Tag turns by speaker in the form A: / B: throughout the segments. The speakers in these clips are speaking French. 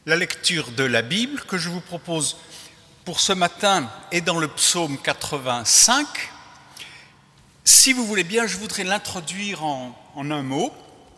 A: La lecture de la Bible que je vous propose pour ce matin est dans le psaume 85. Si vous voulez bien, je voudrais l'introduire en un mot.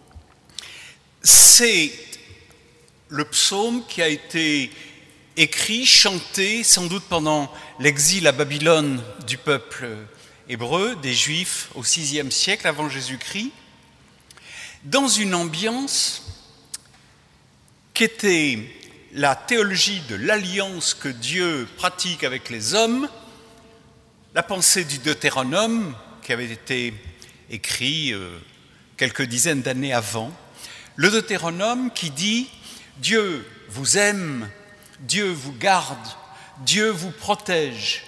A: C'est le psaume qui a été écrit, chanté, sans doute pendant l'exil à Babylone du peuple hébreu, des Juifs au VIe siècle avant Jésus-Christ, dans une ambiance qui était la théologie de l'alliance que Dieu pratique avec les hommes, la pensée du Deutéronome qui avait été écrit quelques dizaines d'années avant, le Deutéronome qui dit « Dieu vous aime, Dieu vous garde, Dieu vous protège,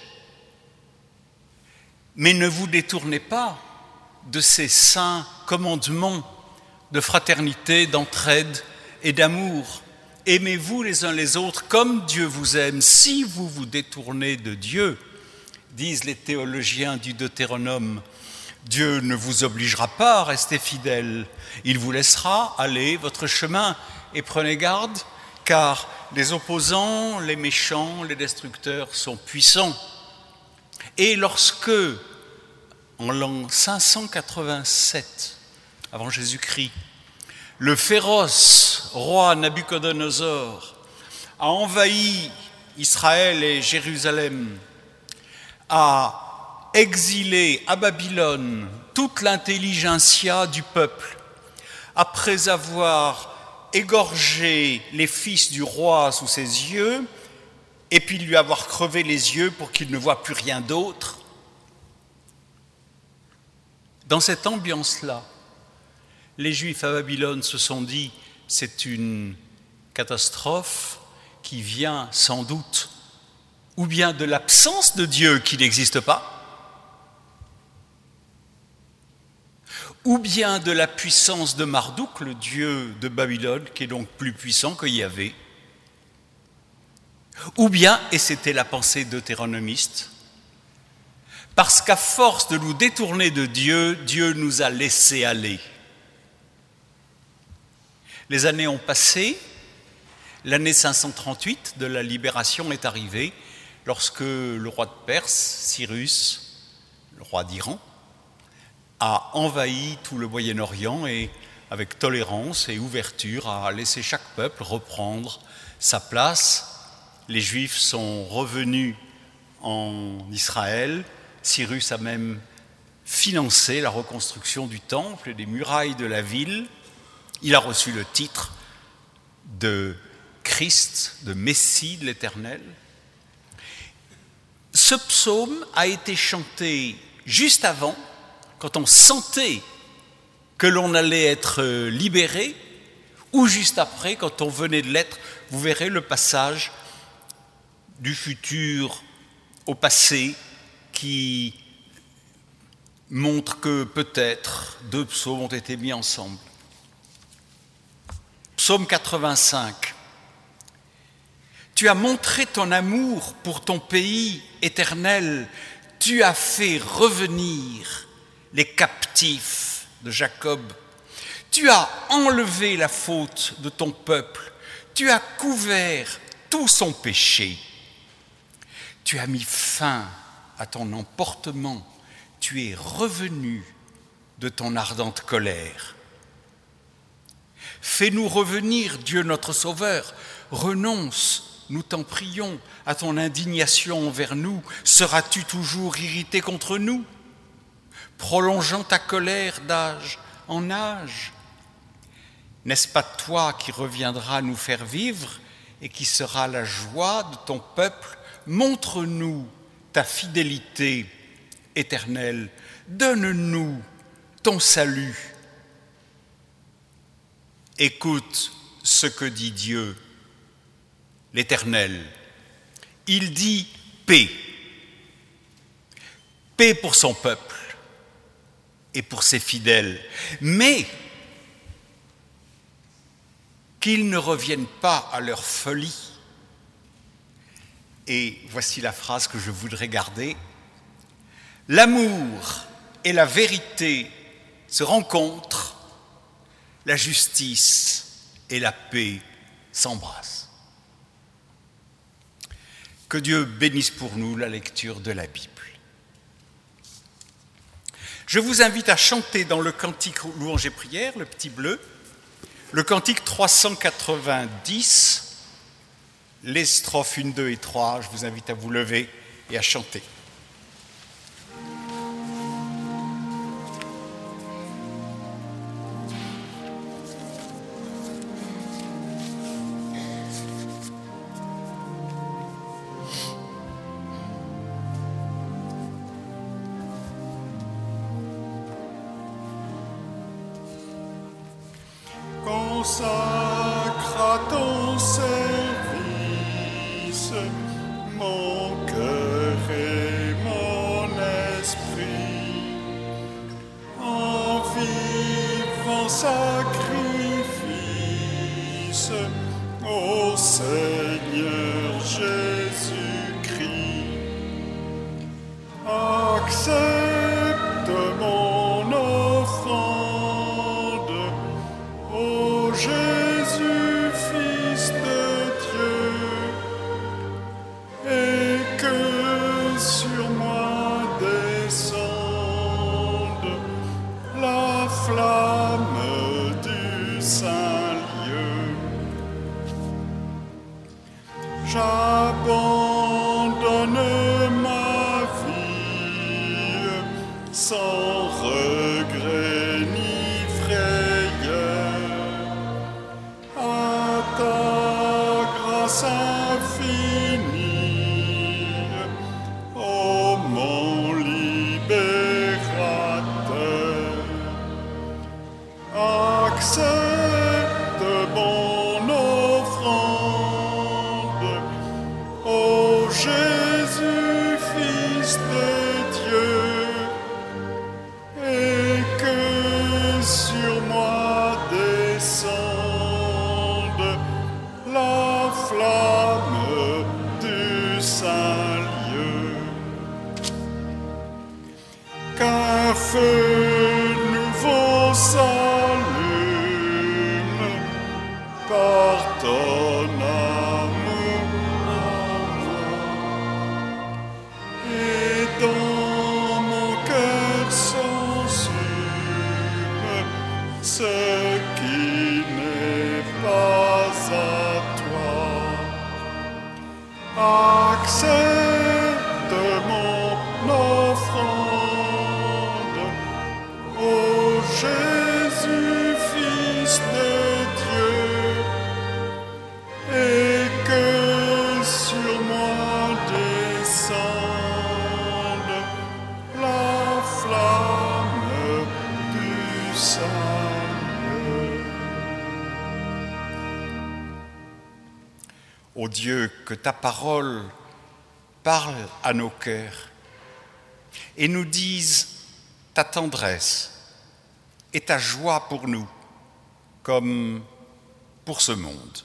A: mais ne vous détournez pas de ces saints commandements de fraternité, d'entraide et d'amour. Aimez-vous les uns les autres comme Dieu vous aime. Si vous vous détournez de Dieu, disent les théologiens du Deutéronome, Dieu ne vous obligera pas à rester fidèle. Il vous laissera aller votre chemin et prenez garde, car les opposants, les méchants, les destructeurs sont puissants. Et lorsque, en l'an 587, avant Jésus-Christ, le féroce roi Nabuchodonosor a envahi Israël et Jérusalem, a exilé à Babylone toute l'intelligentsia du peuple, après avoir égorgé les fils du roi sous ses yeux, et puis lui avoir crevé les yeux pour qu'il ne voie plus rien d'autre. Dans cette ambiance-là, les Juifs à Babylone se sont dit « c'est une catastrophe qui vient sans doute ou bien de l'absence de Dieu qui n'existe pas, ou bien de la puissance de Marduk, le dieu de Babylone, qui est donc plus puissant que Yahvé, ou bien, et c'était la pensée deutéronomiste, parce qu'à force de nous détourner de Dieu, Dieu nous a laissés aller. Les années ont passé, l'année 538 de la libération est arrivée, lorsque le roi de Perse, Cyrus, le roi d'Iran, a envahi tout le Moyen-Orient et, avec tolérance et ouverture, a laissé chaque peuple reprendre sa place. Les Juifs sont revenus en Israël. Cyrus a même financé la reconstruction du temple et des murailles de la ville. Il a reçu le titre de Christ, de Messie de l'Éternel. Ce psaume a été chanté juste avant, quand on sentait que l'on allait être libéré, ou juste après, quand on venait de l'être. Vous verrez le passage du futur au passé qui montre que peut-être deux psaumes ont été mis ensemble. Psaume 85. Tu as montré ton amour pour ton pays éternel. Tu as fait revenir les captifs de Jacob. Tu as enlevé la faute de ton peuple. Tu as couvert tout son péché. Tu as mis fin à ton emportement. Tu es revenu de ton ardente colère. Fais-nous revenir, Dieu notre Sauveur. Renonce, nous t'en prions, à ton indignation envers nous. Seras-tu toujours irrité contre nous, prolongeant ta colère d'âge en âge? N'est-ce pas toi qui reviendras nous faire vivre et qui sera la joie de ton peuple? Montre-nous ta fidélité éternelle. Donne-nous ton salut. Écoute ce que dit Dieu, l'Éternel. Il dit paix. Paix pour son peuple et pour ses fidèles. Mais qu'ils ne reviennent pas à leur folie. Et voici la phrase que je voudrais garder. L'amour et la vérité se rencontrent, la justice et la paix s'embrassent. Que Dieu bénisse pour nous la lecture de la Bible. Je vous invite à chanter dans le cantique Louange et prière, le petit bleu, le cantique 390, les strophes 1, 2 et 3. Je vous invite à vous lever et à chanter.
B: Consacre à ton service mon cœur et mon esprit, en vivant sacrifice au Seigneur Jésus-Christ. Accepte mon offrande, ô Jésus, Fils de Dieu, et que sur moi descende la flamme du Saint-Lieu. J'abandonne ma vie sans regret ni frayeur à ta grâce infinie, ô mon libérateur. Accepte mon offrande, ô Jésus, Fils de Dieu, et que sur moi descende la flamme du Saint-Lieu. Qu'un feu nouveau s'allume par ton amour, et dans mon cœur s'ensume ce qui n'est pas à toi. Accepte mon offrande, ô Jésus, Fils de Dieu, et que sur moi descende la flamme du Saint-Lieu.
A: Ô Dieu, que ta parole parle à nos cœurs et nous dise ta tendresse et ta joie pour nous, comme pour ce monde.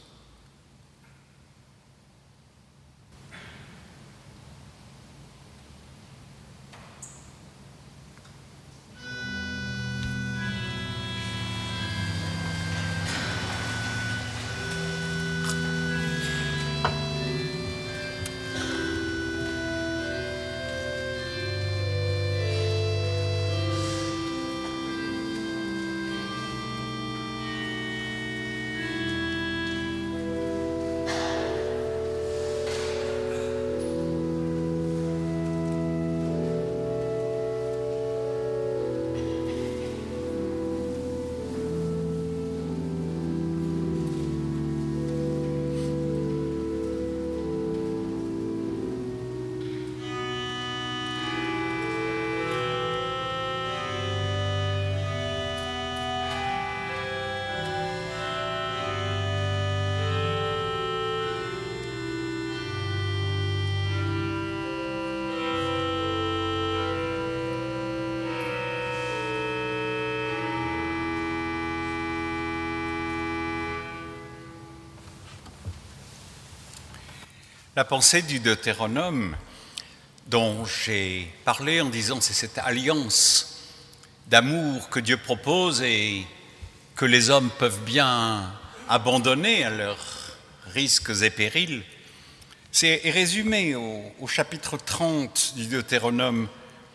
A: La pensée du Deutéronome dont j'ai parlé en disant c'est cette alliance d'amour que Dieu propose et que les hommes peuvent bien abandonner à leurs risques et périls, C'est résumé au chapitre 30 du Deutéronome,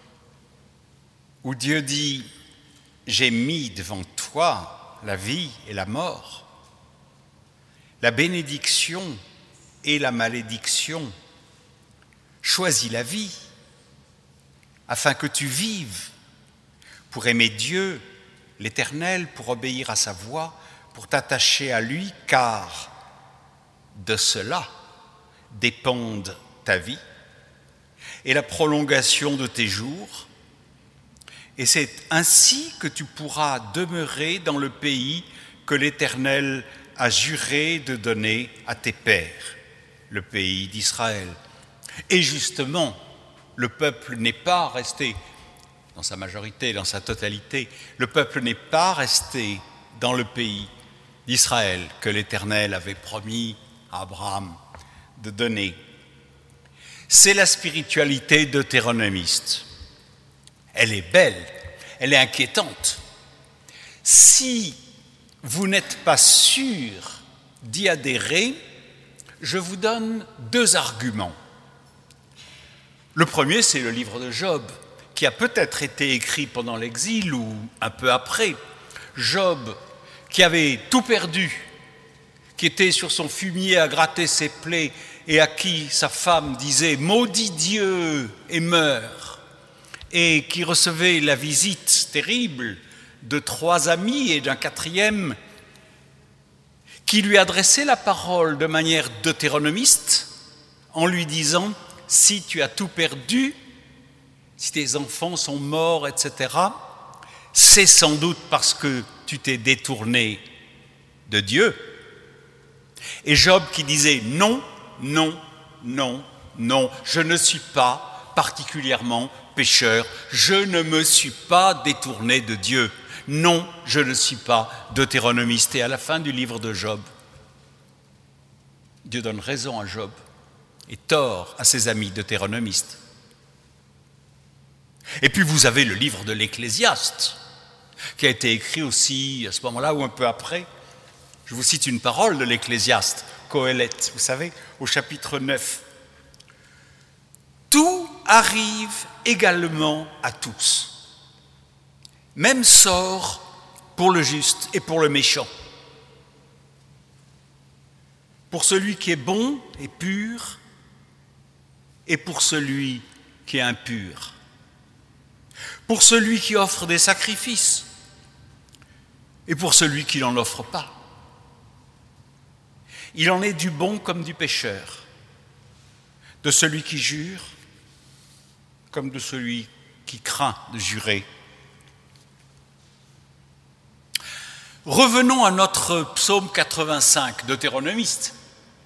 A: où Dieu dit « J'ai mis devant toi la vie et la mort, la bénédiction et la malédiction. Choisis la vie, afin que tu vives, pour aimer Dieu, l'Éternel, pour obéir à sa voix, pour t'attacher à lui, car de cela dépendent ta vie et la prolongation de tes jours. Et c'est ainsi que tu pourras demeurer dans le pays que l'Éternel a juré de donner à tes pères, le pays d'Israël. » Et justement, le peuple n'est pas resté, dans sa majorité, dans sa totalité, le peuple n'est pas resté dans le pays d'Israël que l'Éternel avait promis à Abraham de donner. C'est la spiritualité deutéronomiste. Elle est belle, elle est inquiétante. Si vous n'êtes pas sûr d'y adhérer, je vous donne 2 arguments. Le premier, c'est le livre de Job, qui a peut-être été écrit pendant l'exil ou un peu après. Job, qui avait tout perdu, qui était sur son fumier à gratter ses plaies et à qui sa femme disait « Maudit Dieu et meurs », et qui recevait la visite terrible de 3 amis et d'un 4e, qui lui adressait la parole de manière deutéronomiste en lui disant « Si tu as tout perdu, si tes enfants sont morts, etc., c'est sans doute parce que tu t'es détourné de Dieu. » Et Job qui disait « Non, non, non, non, je ne suis pas particulièrement pécheur, je ne me suis pas détourné de Dieu. Non, je ne suis pas deutéronomiste. » Et à la fin du livre de Job, Dieu donne raison à Job et tort à ses amis deutéronomistes. Et puis vous avez le livre de l'Ecclésiaste, qui a été écrit aussi à ce moment-là ou un peu après. Je vous cite une parole de l'Ecclésiaste, Qoéleth, vous savez, au chapitre 9. « Tout arrive également à tous. Même sort pour le juste et pour le méchant. Pour celui qui est bon et pur, et pour celui qui est impur. Pour celui qui offre des sacrifices, et pour celui qui n'en offre pas. Il en est du bon comme du pécheur, de celui qui jure comme de celui qui craint de jurer. » Revenons à notre psaume 85, deutéronomiste.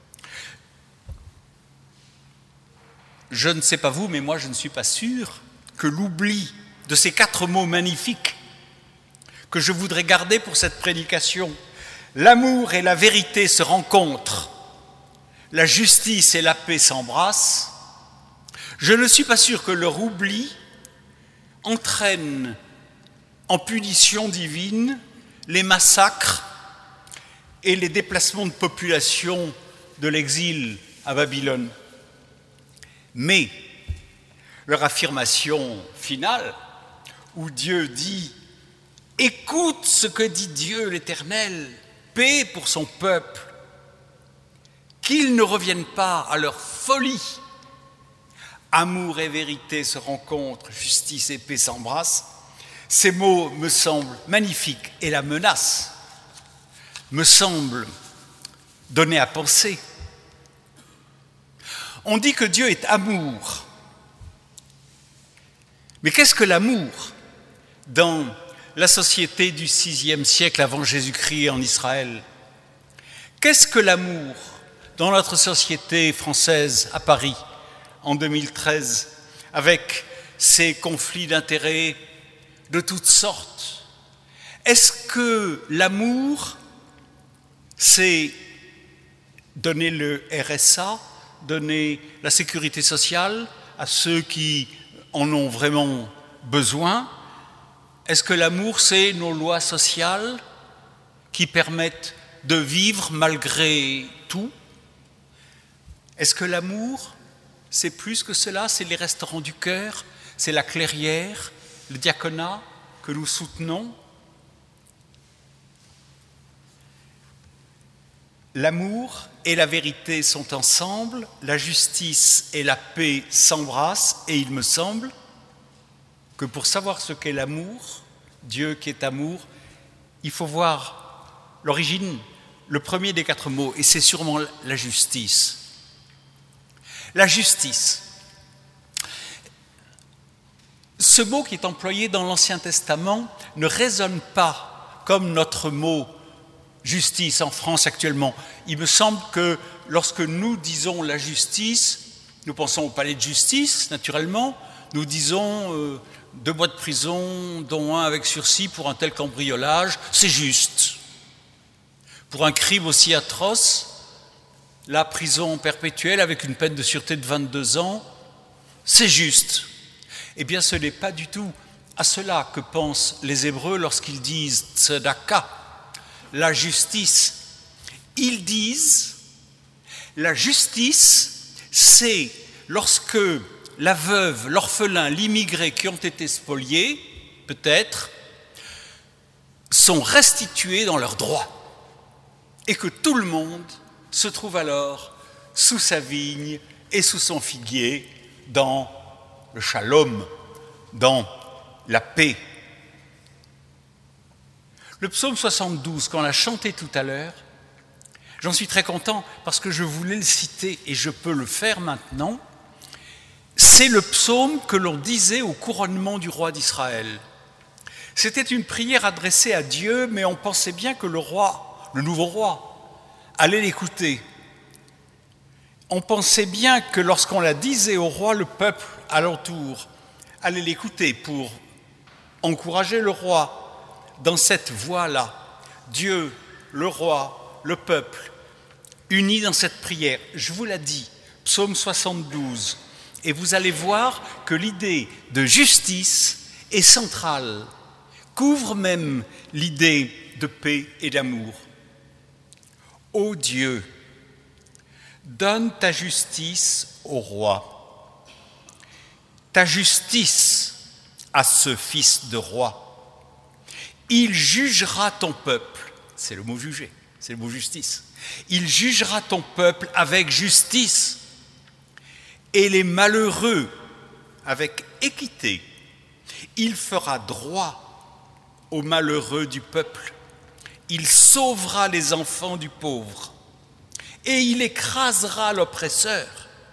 A: Je ne sais pas vous, mais moi je ne suis pas sûr que l'oubli de ces 4 mots magnifiques que je voudrais garder pour cette prédication, l'amour et la vérité se rencontrent, la justice et la paix s'embrassent, je ne suis pas sûr que leur oubli entraîne en punition divine les massacres et les déplacements de population de l'exil à Babylone. Mais leur affirmation finale, où Dieu dit « Écoute ce que dit Dieu l'Éternel, paix pour son peuple, qu'ils ne reviennent pas à leur folie. Amour et vérité se rencontrent, justice et paix s'embrassent. » Ces mots me semblent magnifiques et la menace me semble donner à penser. On dit que Dieu est amour. Mais qu'est-ce que l'amour dans la société du VIe siècle avant Jésus-Christ en Israël? Qu'est-ce que l'amour dans notre société française à Paris en 2013 avec ces conflits d'intérêts de toutes sortes? Est-ce que l'amour, c'est donner le RSA, donner la sécurité sociale à ceux qui en ont vraiment besoin? Est-ce que l'amour, c'est nos lois sociales qui permettent de vivre malgré tout? Est-ce que l'amour, c'est plus que cela? C'est les restaurants du cœur, c'est la clairière, le diaconat que nous soutenons? L'amour et la vérité sont ensemble, la justice et la paix s'embrassent, et il me semble que pour savoir ce qu'est l'amour, Dieu qui est amour, il faut voir l'origine, le premier des 4 mots, et c'est sûrement la justice. La justice. Ce mot qui est employé dans l'Ancien Testament ne résonne pas comme notre mot justice en France actuellement. Il me semble que lorsque nous disons la justice, nous pensons au palais de justice, naturellement. Nous disons 2 mois de prison, dont 1 avec sursis pour un tel cambriolage, c'est juste. Pour un crime aussi atroce, la prison perpétuelle avec une peine de sûreté de 22 ans, c'est juste. Eh bien, ce n'est pas du tout à cela que pensent les Hébreux lorsqu'ils disent tzedaka, la justice. Ils disent, la justice, c'est lorsque la veuve, l'orphelin, l'immigré qui ont été spoliés, peut-être, sont restitués dans leurs droits. Et que tout le monde se trouve alors sous sa vigne et sous son figuier dans le shalom, dans la paix. Le psaume 72, qu'on a chanté tout à l'heure, j'en suis très content parce que je voulais le citer et je peux le faire maintenant. C'est le psaume que l'on disait au couronnement du roi d'Israël. C'était une prière adressée à Dieu, mais on pensait bien que le roi, le nouveau roi, allait l'écouter. On pensait bien que lorsqu'on la disait au roi, le peuple alentour allait l'écouter pour encourager le roi dans cette voie-là. Dieu, le roi, le peuple, unis dans cette prière. Je vous l'ai dit, psaume 72. Et vous allez voir que l'idée de justice est centrale, couvre même l'idée de paix et d'amour. Ô Dieu, donne ta justice au roi, ta justice à ce fils de roi. Il jugera ton peuple, c'est le mot juger, c'est le mot justice. Il jugera ton peuple avec justice et les malheureux avec équité. Il fera droit aux malheureux du peuple. Il sauvera les enfants du pauvre et il écrasera l'oppresseur.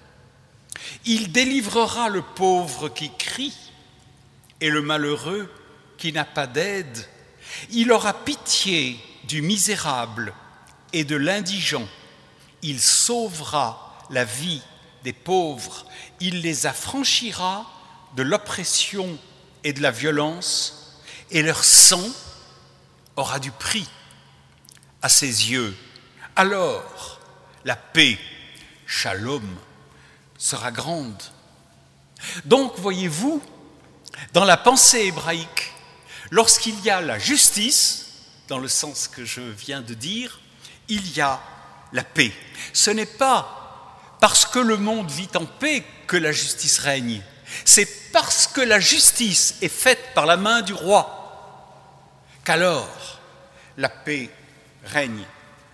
A: Il délivrera le pauvre qui crie et le malheureux qui n'a pas d'aide. Il aura pitié du misérable et de l'indigent. Il sauvera la vie des pauvres. Il les affranchira de l'oppression et de la violence, et leur sang aura du prix à ses yeux. Alors, la paix, shalom, sera grande. Donc, voyez-vous, dans la pensée hébraïque, lorsqu'il y a la justice, dans le sens que je viens de dire, il y a la paix. Ce n'est pas parce que le monde vit en paix que la justice règne. C'est parce que la justice est faite par la main du roi qu'alors la paix règne.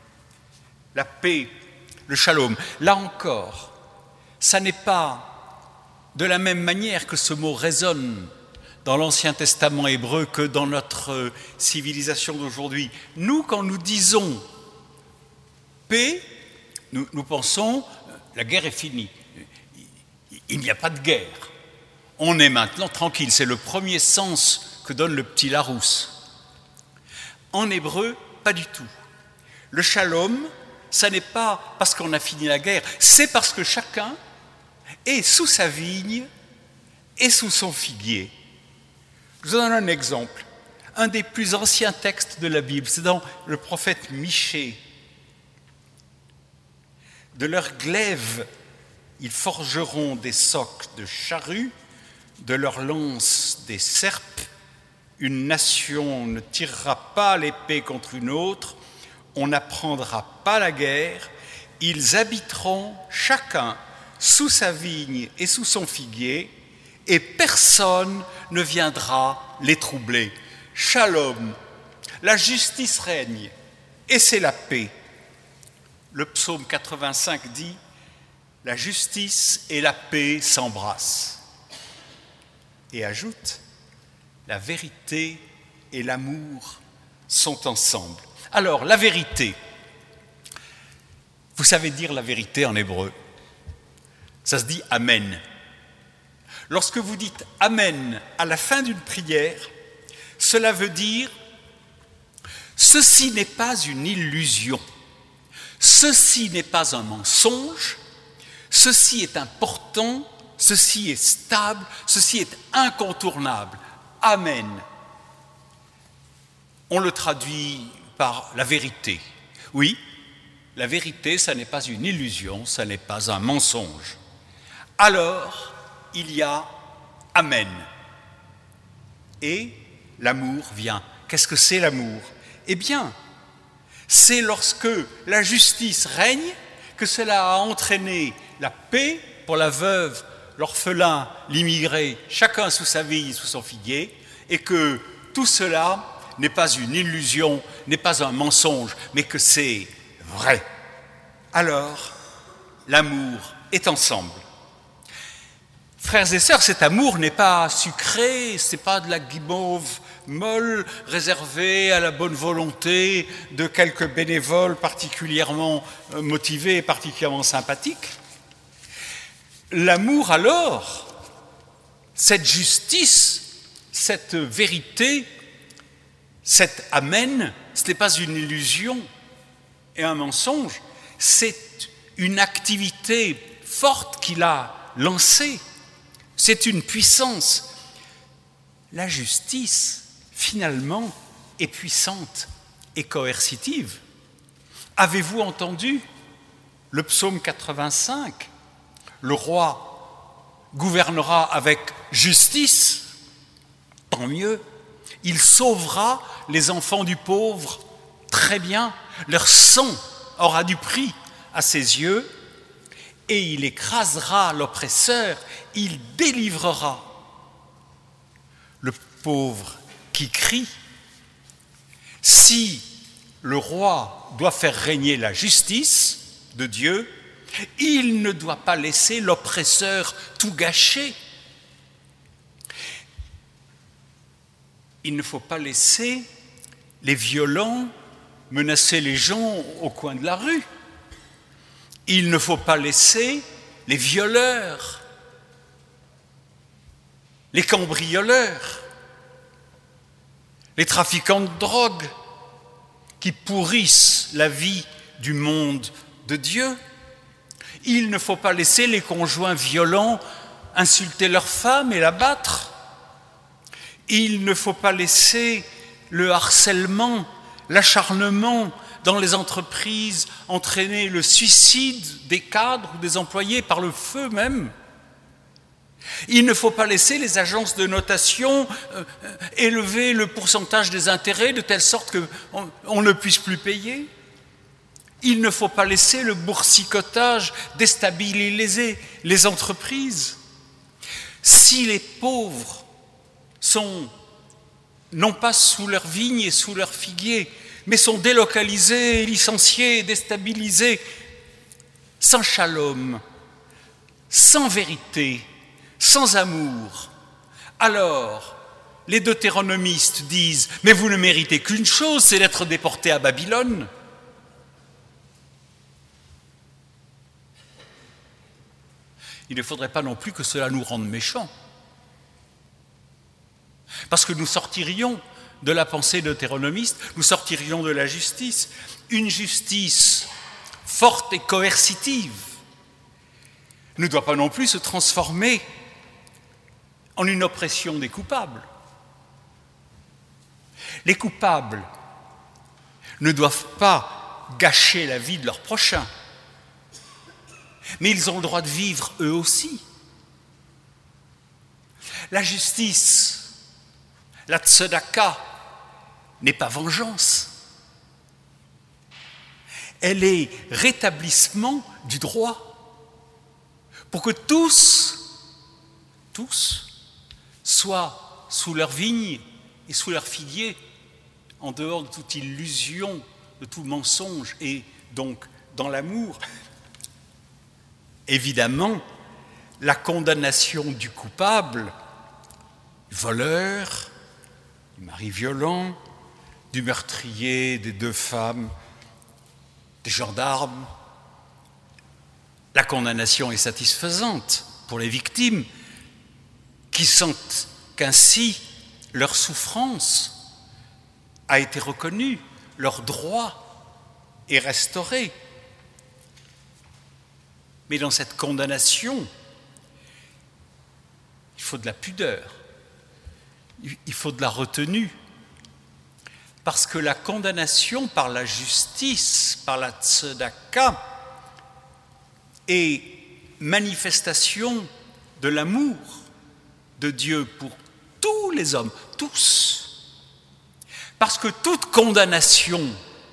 A: La paix, le shalom. Là encore, ça n'est pas de la même manière que ce mot résonne dans l'Ancien Testament hébreu que dans notre civilisation d'aujourd'hui. Nous, quand nous disons paix, nous pensons la guerre est finie. Il n'y a pas de guerre. On est maintenant tranquille. C'est le premier sens que donne le petit Larousse. En hébreu, pas du tout. Le shalom, ça n'est pas parce qu'on a fini la guerre, c'est parce que chacun est sous sa vigne et sous son figuier. Je vous donne un exemple. Un des plus anciens textes de la Bible, c'est dans le prophète Michée. De leurs glaives, ils forgeront des socs de charrues, de leurs lances des serpes. Une nation ne tirera pas l'épée contre une autre, on n'apprendra pas la guerre, Ils habiteront chacun sous sa vigne et sous son figuier, et personne ne viendra les troubler. Shalom, la justice règne, et c'est la paix. Le psaume 85 dit « La justice et la paix s'embrassent » et ajoute « La vérité et l'amour sont ensemble ». Alors, la vérité, vous savez dire la vérité en hébreu, ça se dit « Amen ». Lorsque vous dites « Amen » à la fin d'une prière, cela veut dire « Ceci n'est pas une illusion ». Ceci n'est pas un mensonge, ceci est important, ceci est stable, ceci est incontournable. Amen. On le traduit par la vérité. Oui, la vérité, ça n'est pas une illusion, ça n'est pas un mensonge. Alors, il y a Amen. Et l'amour vient. Qu'est-ce que c'est l'amour? Eh bien, c'est lorsque la justice règne que cela a entraîné la paix pour la veuve, l'orphelin, l'immigré, chacun sous sa vigne, sous son figuier, et que tout cela n'est pas une illusion, n'est pas un mensonge, mais que c'est vrai. Alors, l'amour est ensemble. Frères et sœurs, cet amour n'est pas sucré, ce n'est pas de la guimauve molle réservée à la bonne volonté de quelques bénévoles particulièrement motivés et particulièrement sympathiques. L'amour alors, cette justice, cette vérité, cet amen, ce n'est pas une illusion et un mensonge, c'est une activité forte qu'il a lancée. C'est une puissance. La justice, finalement, est puissante et coercitive. Avez-vous entendu le psaume 85 ? Le roi gouvernera avec justice, tant mieux. Il sauvera les enfants du pauvre, très bien. Leur sang aura du prix à ses yeux. Et il écrasera l'oppresseur, il délivrera le pauvre qui crie. Si le roi doit faire régner la justice de Dieu, il ne doit pas laisser l'oppresseur tout gâcher. Il ne faut pas laisser les violents menacer les gens au coin de la rue. Il ne faut pas laisser les violeurs, les cambrioleurs, les trafiquants de drogue qui pourrissent la vie du monde de Dieu. Il ne faut pas laisser les conjoints violents insulter leur femme et la battre. Il ne faut pas laisser le harcèlement, l'acharnement dans les entreprises entraîner le suicide des cadres ou des employés par le feu même. Il ne faut pas laisser les agences de notation élever le pourcentage des intérêts de telle sorte qu'on ne puisse plus payer. Il ne faut pas laisser le boursicotage déstabiliser les entreprises. Si les pauvres sont non pas sous leur vigne et sous leur figuier, mais sont délocalisés, licenciés, déstabilisés, sans shalom, sans vérité, sans amour, alors les deutéronomistes disent « Mais vous ne méritez qu'une chose, c'est d'être déportés à Babylone ». Il ne faudrait pas non plus que cela nous rende méchants. Parce que nous sortirions de la pensée deutéronomiste, nous sortirions de la justice. Une justice forte et coercitive ne doit pas non plus se transformer en une oppression des coupables. Les coupables ne doivent pas gâcher la vie de leurs prochains, mais ils ont le droit de vivre eux aussi. La justice, la tzedaka, n'est pas vengeance. Elle est rétablissement du droit. Pour que tous soient sous leur vigne et sous leur figuier, en dehors de toute illusion, de tout mensonge, et donc dans l'amour. Évidemment, la condamnation du coupable, du voleur, du mari violent, du meurtrier des 2 femmes, des gendarmes, la condamnation est satisfaisante pour les victimes qui sentent qu'ainsi leur souffrance a été reconnue, leur droit est restauré. Mais dans cette condamnation, il faut de la pudeur, il faut de la retenue, parce que la condamnation par la justice, par la tzedaka, est manifestation de l'amour de Dieu pour tous les hommes, tous. Parce que toute condamnation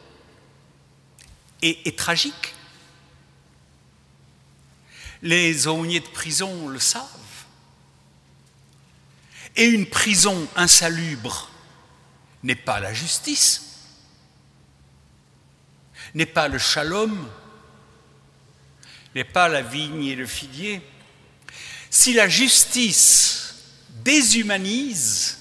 A: est tragique. Les aumôniers de prison le savent. Et une prison insalubre n'est pas la justice, n'est pas le shalom, n'est pas la vigne et le figuier. Si la justice déshumanise,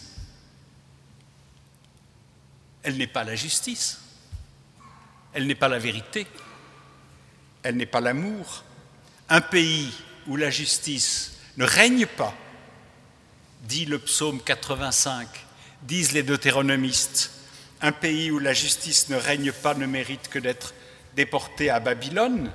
A: elle n'est pas la justice, elle n'est pas la vérité, elle n'est pas l'amour. Un pays où la justice ne règne pas, dit le psaume 85, disent les deutéronomistes, un pays où la justice ne règne pas ne mérite que d'être déporté à Babylone.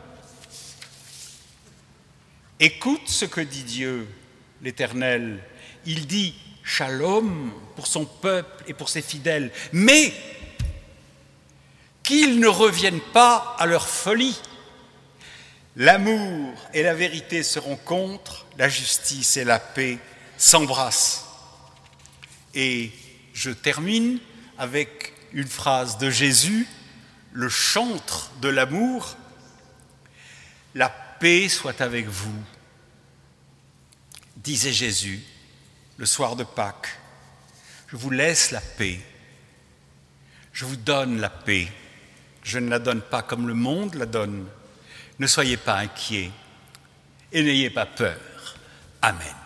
A: Écoute ce que dit Dieu, l'Éternel. Il dit shalom pour son peuple et pour ses fidèles, mais qu'ils ne reviennent pas à leur folie. L'amour et la vérité se rencontrent, la justice et la paix s'embrassent. Et je termine avec une phrase de Jésus, le chantre de l'amour. La paix soit avec vous, disait Jésus le soir de Pâques. Je vous laisse la paix, je vous donne la paix. Je ne la donne pas comme le monde la donne. Ne soyez pas inquiets et n'ayez pas peur. Amen.